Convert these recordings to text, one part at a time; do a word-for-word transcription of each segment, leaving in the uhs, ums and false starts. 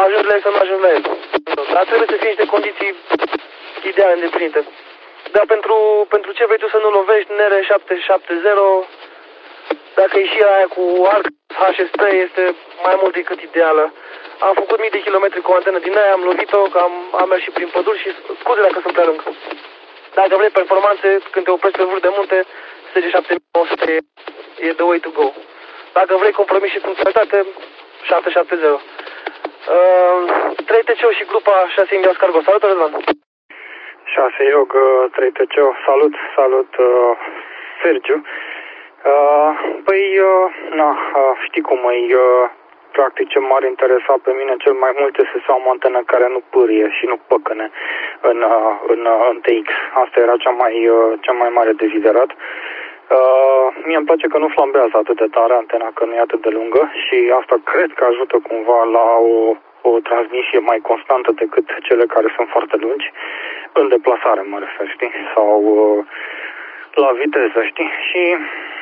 ajungi la el sau nu ajungi la el. Dar trebuie să fie niște condiții ideale îndeplinite. Dar pentru, pentru ce vrei tu să nu lovești, N R șapte șapte zero, dacă ieșirea aia cu arc H S P este mai mult decât ideală. Am făcut mii de kilometri cu o antenă din aia, am lovit-o, că am, am mers și prin păduri și scuze dacă sunt prea lung. Dacă vrei performanțe, când te oprești pe vârf de munte, S G șapte mii nouă sute e, e the way to go. Dacă vrei compromis și funcționalitate, șapte șapte zero. Uh, trei T C O și grupa șase Indian Cargo. Salut, Răzvan! șase Iog, trei T C O. Salut, salut, uh, Sergiu. Uh, păi, uh, na, uh, știi cum e, uh, practic ce m-ar interesa pe mine cel mai mult este să am o antenă care nu pârie și nu păcăne în, uh, în, uh, în T X. Asta era cea mai, uh, cea mai mare deziderat. Uh, mie îmi place că nu flambează atât de tare antena, că nu e atât de lungă și asta cred că ajută cumva la o, o transmisie mai constantă decât cele care sunt foarte lungi, în deplasare mă refer, știi, sau uh, la viteză, știi, și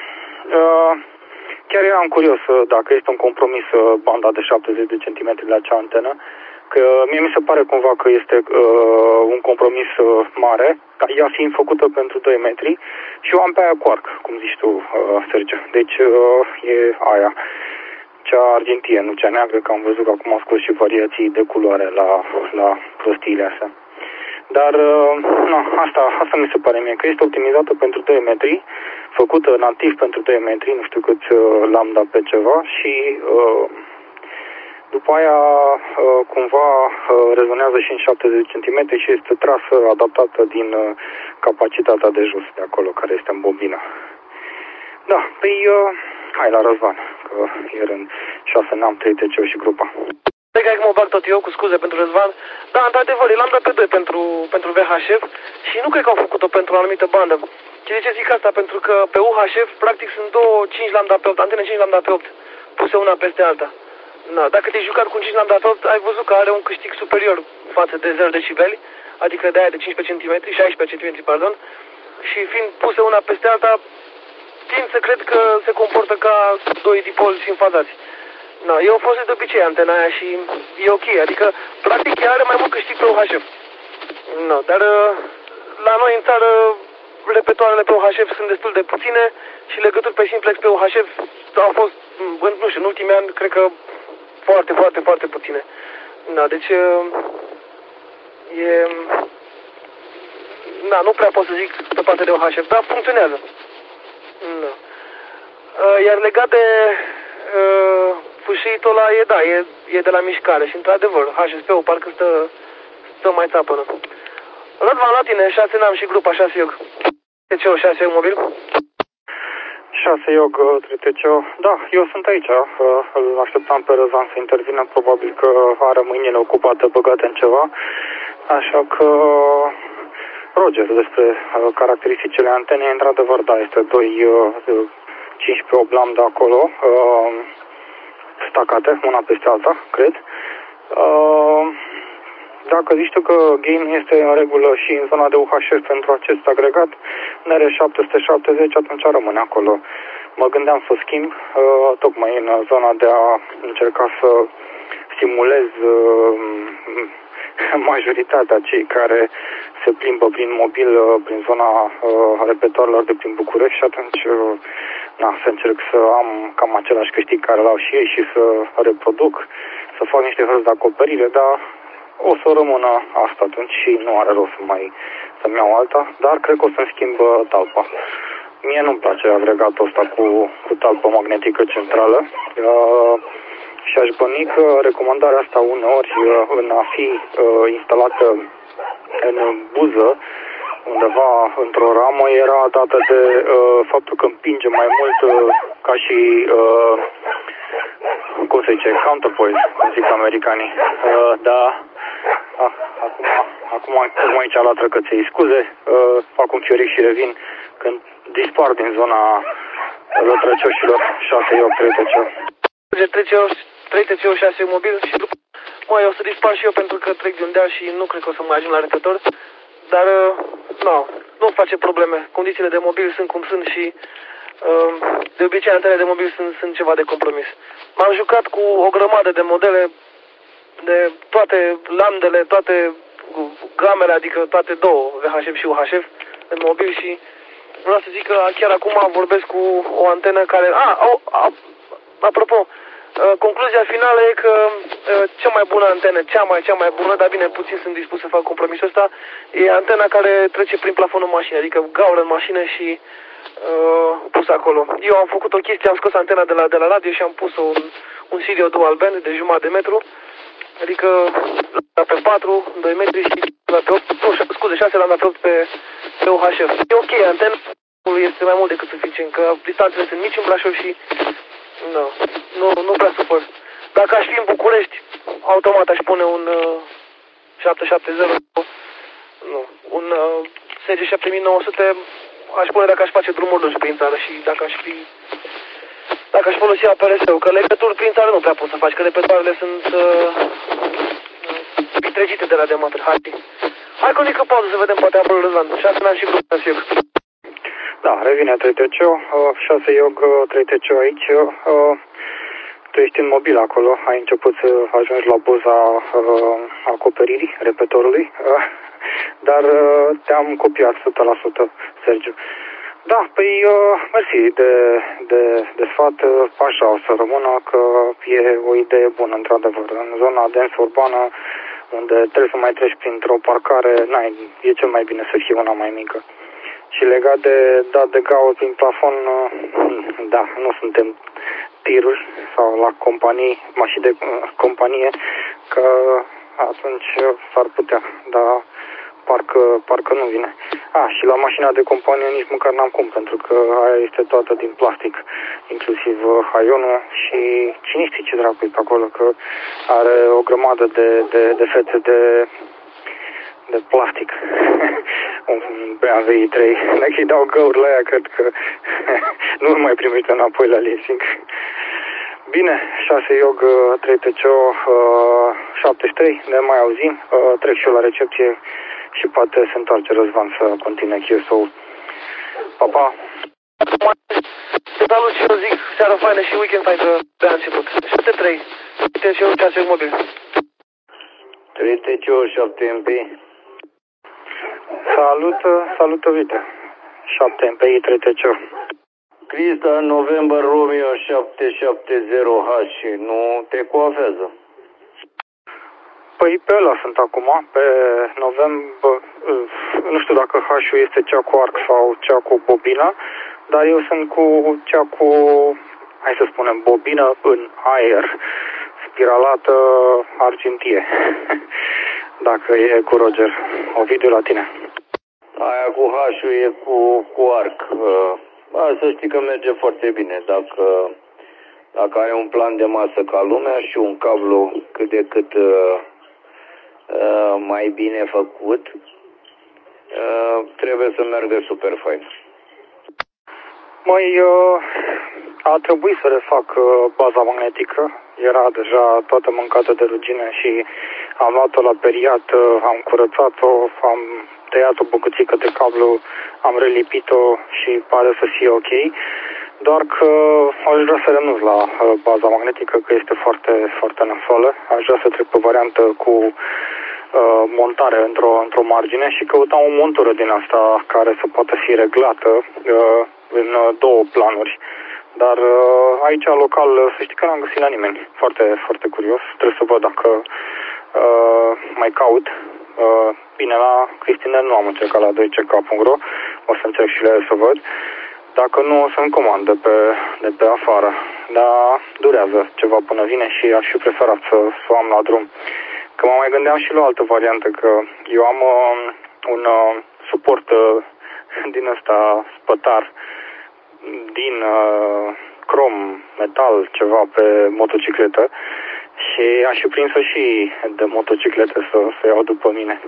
uh, chiar eram curios uh, dacă este un compromis uh, banda de șaptezeci de centimetri la acea antenă, că mie mi se pare cumva că este uh, un compromis uh, mare, ea fiind făcută pentru doi metri și o am pe aia cu arc, cum zici tu, uh, Sergiu. Deci uh, e aia, cea argintie, nu cea neagră, că am văzut că acum au scos și variații de culoare la, la prostiile astea. Dar, uh, na, asta, asta mi se pare mie, că este optimizată pentru doi metri, făcută nativ pentru doi metri, nu știu cât uh, lambda pe ceva și... Uh, După aia, cumva, rezonează și în șaptezeci de centimetri și este trasă, adaptată din capacitatea de jos de acolo, care este în bobină. Da, păi, hai la Răzvan, că ieri în șase n-am trei T C O și grupa. Cred că mă bag tot eu, cu scuze pentru Răzvan. Da, într-adevăr, l-am dat pe doi pentru, pentru V H F și nu cred că au făcut-o pentru o anumită bandă. Și de ce zic asta? Pentru că pe U H F, practic, sunt două cinci lambda pe opt, antene cinci lambda pe opt, puse una peste alta. Na, dacă te-ai jucat cu un cinci lambda pe opt, ai văzut că are un câștig superior față de zero decibeli, adică de aia de cincisprezece centimetri, șaisprezece centimetri, pardon, și fiind puse una peste alta, tind să cred că se comportă ca doi dipoli sinfazați. Na, eu folosesc de obicei antena aia și e ok, adică practic ea are mai mult câștig pe U H F. Na, dar la noi în țară repetoarele pe U H F sunt destul de puține și legături pe simplex pe U H F au fost, nu știu, în ultimii ani, cred că foarte, foarte, foarte puține. Da, deci e... Da, nu prea pot să zic pe partea de O H F, dar funcționează. Da. Iar legat de uh, fâșiitul ăla, e, da, e, e de la mișcare și într-adevăr, H S P-ul parcă stă, stă mai țapănă. Răzvan, la tine, șase n-am și grupa șase Iog. T C O șase mobil? șase Iog, trei T C O. Da, eu sunt aici. Îl așteptam pe Răzvan să intervină. Probabil că are mâinile ocupate, băgate în ceva. Așa că, Roger, despre caracteristicile antenei, într-adevăr, da, este doi cincisprezece opt lambda acolo, stacate, una peste alta, cred. Dacă zici tu că game este în regulă și în zona de U H F pentru acest agregat, N R șapte șaptezeci, atunci rămâne acolo. Mă gândeam să schimb, uh, tocmai în zona de a încerca să simulez uh, majoritatea cei care se plimbă prin mobil, uh, prin zona uh, repetoarelor de prin București și atunci uh, na, să încerc să am cam același câștig care l-au și ei și să reproduc, să fac niște hărți de acoperire, dar o să rămână asta atunci și nu are rost să mai să-mi iau alta, dar cred că o să-mi schimb talpa. Mie nu-mi place agregatul ăsta cu, cu talpă magnetică centrală uh, și aș băni că recomandarea asta uneori uh, în a fi uh, instalată în buză, undeva într-o ramă, era dată de uh, faptul că împinge mai mult uh, ca și uh, cum se zice, counterpoise, cum zic americanii. Uh, da, ah, acum, acum, acum aici la trăcăței. Scuze, uh, fac un fioric și revin când dispar din zona rătrăcioșilor șase opt trei T C O. trei T C O șase mobil și după mă, eu o să dispar și eu pentru că trec de un deal și nu cred că o să mai ajung la repetitor, dar nu, nu face probleme. Condițiile de mobil sunt cum sunt și de obicei antenele de mobil sunt, sunt ceva de compromis. M-am jucat cu o grămadă de modele, de toate lambdele, toate gamele, adică toate două, V H F și U H F, de mobil și vreau să zic că chiar acum vorbesc cu o antenă care... A, a, a, apropo, concluzia finală e că cea mai bună antenă, cea mai, cea mai bună, dar bine, puțin sunt dispus să fac compromisul ăsta, e antena care trece prin plafonul mașinii, adică gaură în mașină și uh, pus acolo. Eu am făcut o chestie, am scos antena de la, de la radio și am pus un, un Sirio dual band de jumătate de metru, adică la pe patru, doi metri și la pe opt, nu, scuze, șase la pe opt pe, pe U H F. E ok, antena este mai mult decât suficient, că distanțele sunt mici în Brașov și nu, nu, nu prea supăr. Dacă aș fi în București, automat aș pune un uh, șapte șapte zero, nu, un uh, S G șapte mii nouă sute, aș pune dacă aș face drumuri lungi prin țară și dacă aș fi, dacă aș folosi A P R S-ul, că legături prin țară nu prea poți să faci, că repetoarele sunt uh, vitregite de la dematuri. Hai, hai cu o mică pauză să vedem poate apărul Răzvan. șase ani și grupul Siog. Da, revine trei T C O, șase Iog, trei T C O aici. Uh, tu ești în mobil acolo, ai început să ajungi la buza uh, acoperirii repetitorului, uh, dar uh, te-am copiat o sută la sută, Sergiu. Da, păi, uh, mersi de, de, de sfat, uh, așa o să rămână, că e o idee bună, într-adevăr. În zona densă urbană, unde trebuie să mai treci printr-o parcare, n-ai, e cel mai bine să fie una mai mică. Și legat de dat de gaură prin plafon, da, nu suntem tiruri sau la companii, mașini de companie, că atunci s-ar putea, dar parcă, parcă nu vine. A, și la mașina de companie nici măcar n-am cum, pentru că aia este toată din plastic, inclusiv haionul și cine știe ce dracu e pe acolo, că are o grămadă de, de, de fețe de... de plastic. Un B M W i trei. Dacă îi dau găuri la ea, cred că nu mai primește înapoi la leasing. Bine, șase Iog, trei T C O, șaptezeci și trei, ne mai auzim. Trec și eu la recepție și poate se întoarce Răzvan să continue Q S O-ul. Pa, pa! Te salut și eu zic seară faină și weekend fain de început. șapte trei, T C O, șase mobil. trei T C O, șapte M P. Salut, salut, Vite. șapte M P I, trei T C O. Crista, November Romeo șapte șapte zero H, nu te coafează? Păi pe ăla sunt acum, pe November, nu știu dacă H-ul este cea cu arc sau cea cu bobină, dar eu sunt cu cea cu, hai să spunem, bobină în aer, spiralată argintie, dacă e cu Roger. Ovidiu, la tine. Aia cu H-ul e cu, cu arc. Uh, să știi că merge foarte bine. Dacă, dacă ai un plan de masă ca lumea și un cablu cât de cât uh, uh, mai bine făcut, uh, trebuie să meargă super fain. Mai uh, a trebuit să refac uh, baza magnetică. Era deja toată mâncată de rugine și am luat-o la periat, uh, am curățat-o, am tăiat o bucățică de cablu, am relipit-o și pare să fie ok. Doar că aș vrea să renunț la uh, baza magnetică, că este foarte, foarte nasoală. Aș vrea să trec pe variantă cu uh, montare într-o, într-o margine și căutam o montură din asta care să poată fi reglată uh, în uh, două planuri. Dar uh, aici, local, să știi că n-am găsit la nimeni. Foarte, foarte curios. Trebuie să văd dacă uh, mai caut. Uh, bine, la Cristinel nu am încercat la doi C K punct ro. O să încerc și la el să văd. Dacă nu, o să-mi comand de pe, de pe afară. Dar durează ceva până vine și aș fi preferat să, să o am la drum. Că mă mai gândeam și la o altă variantă, că eu am uh, un uh, suport uh, din ăsta spătar, din uh, crom, metal, ceva pe motocicletă și aș fi prins-o și de motocicletă să, să iau după mine.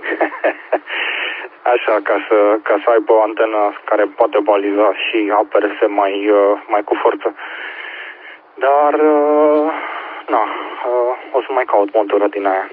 Așa, ca să, ca să aibă o antenă care poate baliza și A P R S mai, uh, mai cu forță. Dar, uh, na, uh, o să mai caut montură din aia.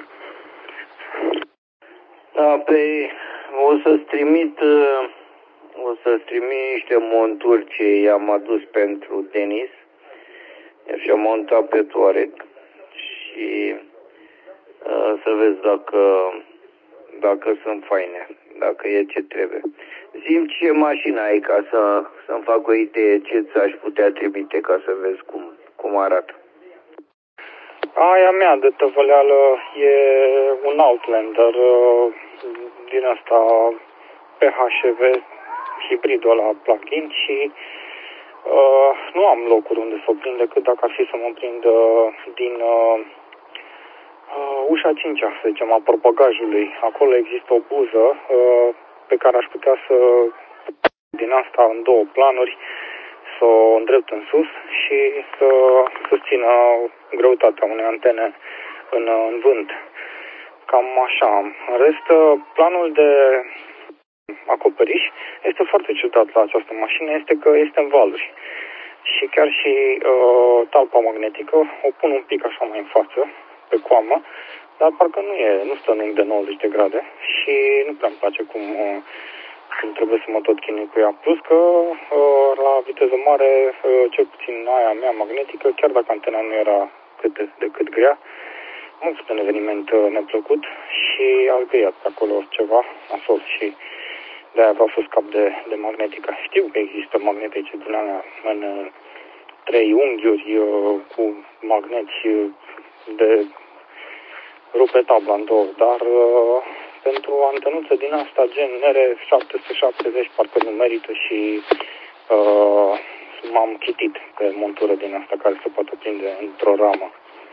Da, pe o să-ți trimit, uh, o să-ți trimit niște monturi ce i-am adus pentru tenis. Și am montat pe Touareg și să vezi dacă, dacă sunt faine, dacă e ce trebuie. Zi-mi ce mașină ai ca să, să-mi fac o idee ce ți-aș putea trimite ca să vezi cum, cum arată. Aia mea de tăvăleală e un Outlander din asta P H V, hibridul ăla plug-in și uh, nu am locuri unde să o prind decât dacă ar fi să mă prind uh, din uh, uh, ușa cincea, să zicem, a portbagajului. Acolo există o buză uh, pe care aș putea să din asta în două planuri, să o îndrept în sus și să susțină greutatea unei antene în, în vânt. Cam așa. În rest, planul de acoperiș este foarte ciudat la această mașină, este că este în valuri. Și chiar și uh, talpa magnetică o pun un pic așa mai în față, pe coamă, dar parcă nu e, nu stă în unghi de nouăzeci de grade și nu prea îmi place cum... Uh, cum trebuie să mă tot chinui cu ea. Plus că uh, la viteză mare, uh, cel puțin aia mea magnetică, chiar dacă antena nu era cât de, de cât grea, am avut un eveniment uh, neplăcut și a găiat pe acolo ceva nasol și de-aia vreau să scap de, de magnetică. Știu că există magnetice din alea în uh, trei unghiuri uh, cu magneți uh, de rupe tabla în două, dar uh, pentru o antenuță din asta, gen N R șapte sute șaptezeci, parcă nu merită și uh, m-am chitit pe montură din asta care se poate prinde într-o ramă.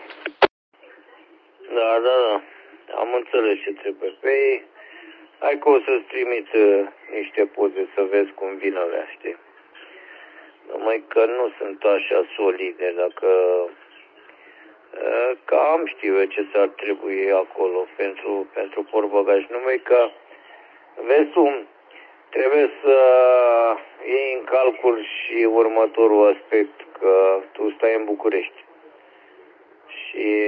Da, da, da. Am înțeles ce trebuie. Păi, hai că o să-ți trimit uh, niște poze să vezi cum vin alea, știi? Numai că nu sunt așa solide, dacă... Cam știu eu ce s-ar trebui acolo pentru, pentru portbagaj. Numai că, vezi tu, trebuie să iei în calcul și următorul aspect, că tu stai în București. Și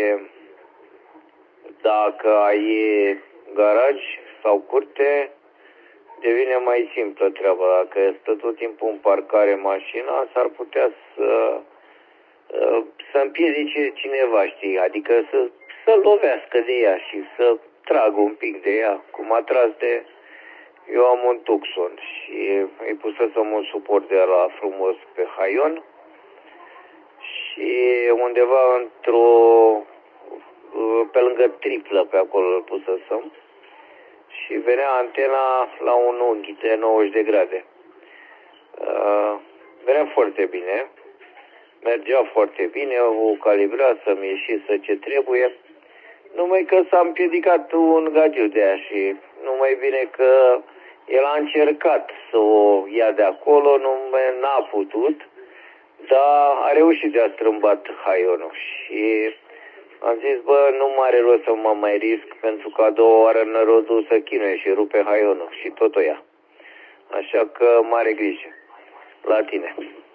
dacă ai garaj sau curte, devine mai simplă treaba. Dacă stă tot timpul în parcare mașina, s-ar putea să... să împiedice cineva, știi, adică să, să lovească de ea și să tragă un pic de ea, cum a tras de... Eu am un Tucson și îi pusesem un suport de la frumos pe haion și undeva într-o... pe lângă triplă pe acolo îl pusesem și venea antena la un unghi de nouăzeci de grade. Uh, venea foarte bine. Mergea foarte bine, o calibra să-mi ieșise ce trebuie, numai că s-a împiedicat un gagiu de aia și numai bine că el a încercat să o ia de acolo, nu n-a putut, dar a reușit de a strâmbat haionul și am zis, bă, nu mare rost să mă mai risc pentru că a doua oară nărodul să chinuie și rupe haionul și tot o ia. Așa că mare grijă la tine.